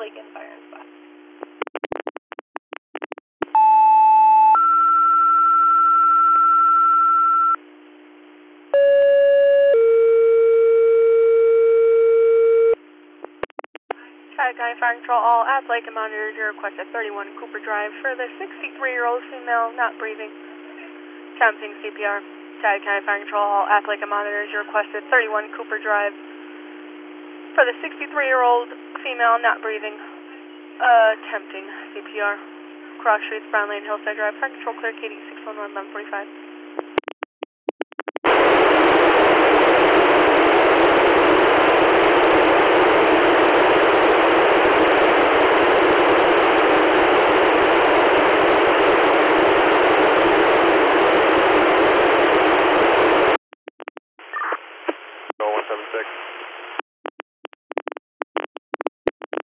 Lincoln Fire and Spot. County Fire Control, all app Lincoln monitors your request at 31 Cooper Drive for the 63-year-old female not breathing. Attempting CPR. County Fire Control, all app Lincoln monitors your request at 31 Cooper Drive for the 63-year-old female not breathing. Attempting CPR. Cross Streets, Brown Lane, Hillside Drive. Fire Control clear, KD 611, 1145.